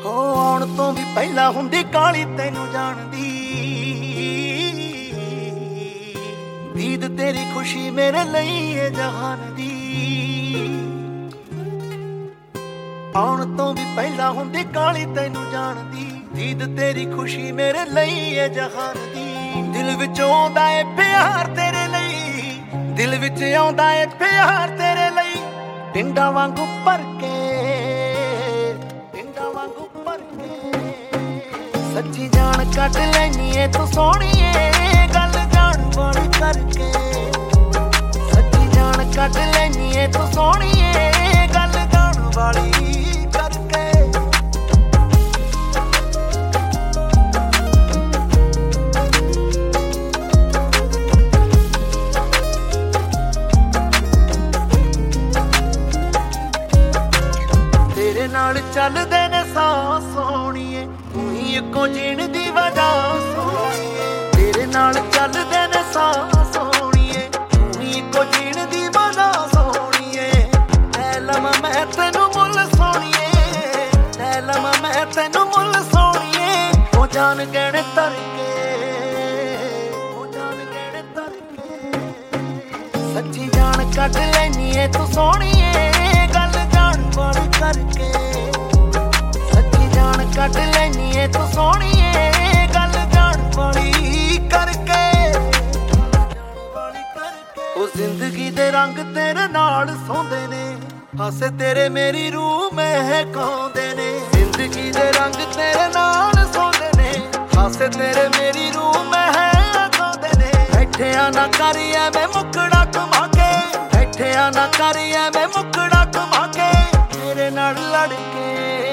ਹੋ ਆਉਣ ਤੋਂ ਵੀ ਪਹਿਲਾਂ ਹੁੰਦੀ ਕਾਲੀ ਤੈਨੂੰ ਜਾਣਦੀ। ਦੀਦ ਤੇਰੀ ਖੁਸ਼ੀ ਮੇਰੇ ਲਈ ਏ ਜਹਾਨ ਦੀ। ਆਉਣ ਤੋਂ ਵੀ ਪਹਿਲਾਂ ਹੁੰਦੀ ਕਾਲੀ ਤੈਨੂੰ ਜਾਣਦੀ। ਦੀਦ ਤੇਰੀ ਖੁਸ਼ੀ ਮੇਰੇ ਲਈ ਏ ਜਹਾਨ ਦੀ। ਦਿਲ ਵਿੱਚ ਆਉਂਦਾ ਏ ਪਿਆਰ ਤੇਰੇ ਲਈ, ਦਿਲ ਵਿੱਚ ਆਉਂਦਾ ਏ ਪਿਆਰ ਤੇਰੇ ਲਈ। ਪਿੰਡਾਂ ਵਾਂਗੂ ਭਰ ਕੇ, ਪਿੰਡਾਂ ਵਾਂਗੂ ਭਰ ਕੇ। ਸੱਚੀ ਜਾਨ ਕੱਢ ਲੈਨੀ ਏ ਤੂੰ ਸੋਹਣੀਏ, ਗੱਲ ਜਾਣ ਵਾਲੀ ਕਰਕੇ। ਸੱਚੀ ਜਾਨ ਕੱਢ ਲੈਨੀ ਏ ਤੂੰ ਸੋਹਣੀਏ, ਗੱਲ ਜਾਣ ਵਾਲੀ ਕਰਕੇ। ਤੇਰੇ ਨਾਲ ਚੱਲਦੇ ਨੇ ਸਾਹ ਸੋਹਣੀਏ, ਤੂੰ ਹੀ ਇੱਕੋ ਜੀਣ ਦੀ ਵਜ੍ਹਾ ਸੋਹਣੀਏ। ਤੇਰੇ ਨਾਲ ਚੱਲਦੇ ਨੇ ਸਾਹ ਸੋਹਣੀਏ, ਤੂੰ ਹੀ ਇੱਕੋ ਜੀਣ ਦੀ ਵਜ੍ਹਾ ਸੋਹਣੀਏ। ਲੈ ਲਵਾਂ ਮੈਂ ਤੈਨੂੰ ਮੁੱਲ ਸੋਹਣੀਏ, ਲੈ ਲਵਾਂ ਮੈਂ ਤੈਨੂੰ ਮੁੱਲ ਸੋਹਣੀਏ। ਉਹ ਜਾਨ ਗਹਿਣੇ ਧਰ ਕੇ, ਉਹ ਜਾਨ ਗਹਿਣੇ ਧਰ ਕੇ। ਸੱਚੀ ਜਾਨ ਕੱਢ ਲੈਨੀ ਏ ਤੂੰ ਸੋਹਣੀਏ, ਗੱਲ ਜਾਣ ਵਾਲੀ ਕਰਕੇ। ਸੱਚੀ ਜਾਨ ਕੱਢ ਲੈਨੀ ਏ ਤੂੰ ਸੋਹਣੀਏ, ਗੱਲ ਜਾਣ ਵਾਲੀ ਕਰਕੇ। ਉਹ ਜ਼ਿੰਦਗੀ ਦੇ ਰੰਗ ਤੇਰੇ ਨਾਲ ਸੌਂਦੇ ਨੇ, ਹਾਸੇ ਤੇਰੇ ਮੇਰੀ ਰੂਹ ਮਹਿਕਾਉਂਦੇ ਨੇ। ਜ਼ਿੰਦਗੀ ਦੇ ਰੰਗ ਤੇਰੇ ਨਾਲ ਸੌਂਦੇ ਨੇ, ਹਾਸੇ ਤੇਰੇ ਮੇਰੀ ਰੂਹ ਮਹਿਕਾਉਂਦੇ ਨੇ। ਬੈਠਿਆ ਨਾ ਕਰੀ ਐਵੇਂ ਮੁੱਕੜਾ ਕਮਾ ਕੇ, ਬੈਠਿਆ ਨਾ ਕਰੀ ਐਵੇਂ ਮੁੱਕੜਾ ਕਮਾ ਕੇ। ਮੇਰੇ ਨਾਲ ਲੜ ਕੇ,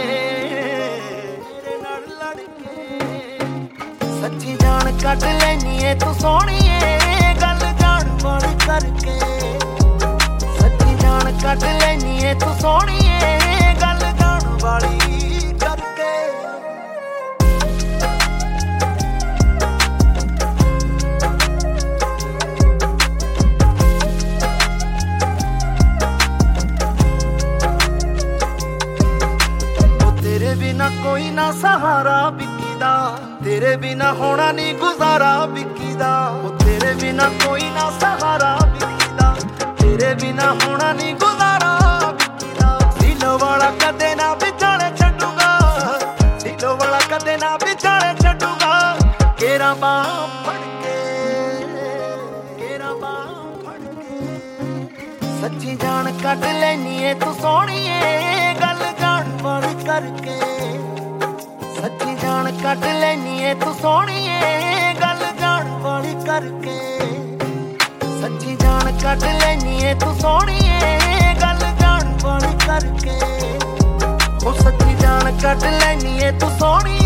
ਮੇਰੇ ਨਾਲ ਲੜ ਕੇ। ਸੱਚੀ ਜਾਨ ਕੱਢ ਲੈਨੀ ਏ ਤੂੰ ਸੋਹਣੀਏ, ਗੱਲ ਜਾਣ ਵਾਲੀ ਕਰਕੇ। ਸੱਚੀ ਜਾਨ ਕੱਢ ਲੈਨੀ ਏ ਤੂੰ ਸੋਹਣੀਏ, ਗੱਲ ਜਾਣ ਵਾਲੀ ਕਰਕੇ। ਤੇਰੇ ਬਿਨਾ ਕੋਈ ਨਾ ਸਹਾਰਾ ਵਿੱਕੀ ਦਾ, ਤੇਰੇ ਬਿਨਾ ਹੋਣਾ ਨੀ ਗੁਜ਼ਾਰਾ ਵਿੱਕੀ ਦਾ। ਉਹ ਤੇਰੇ ਬਿਨਾ ਕੋਈ ਨਾ ਸਹਾਰਾ ਵਿੱਕੀ ਦਾ, ਤੇਰੇ ਬਿਨਾ ਹੋਣਾ ਨੀ ਗੁਜ਼ਾਰਾ ਵਿੱਕੀ ਦਾ। ਸੀਲੋ ਵਾਲਾ ਕਦੇ ਨਾ ਵਿਚਾਲੇ ਛੱਡੂਗਾ, ਸੀਲੋ ਵਾਲਾ ਕਦੇ ਨਾ ਵਿਚਾਲੇ ਛੱਡੂਗਾ। ਕੇਰਾ ਬਾਂਹ ਫੜ ਕੇ, ਕੇਰਾ ਬਾਂਹ ਫੜ ਕੇ। ਸੱਚੀ ਜਾਨ ਕੱਢ ਲੈਨੀ ਏ ਤੂੰ ਸੋਹਣੀਏ, ਗੱਲ ਜਾਣ ਵਾਲੀ ਕਰਕੇ। ਸੱਚੀ ਜਾਨ ਕੱਢ ਲੈਨੀ ਏ ਤੂੰ ਸੋਹਣੀਏ, ਗੱਲ ਜਾਣ ਵਾਲੀ ਕਰਕੇ। ਸੱਚੀ ਜਾਨ ਕੱਢ ਲੈਨੀ ਏ ਤੂੰ ਸੋਹਣੀਏ, ਗੱਲ ਜਾਣ ਵਾਲੀ ਕਰਕੇ। ਉਹ ਸੱਚੀ ਜਾਨ ਕੱਢ ਲੈਨੀ ਏ ਤੂੰ ਸੋਹਣੀ।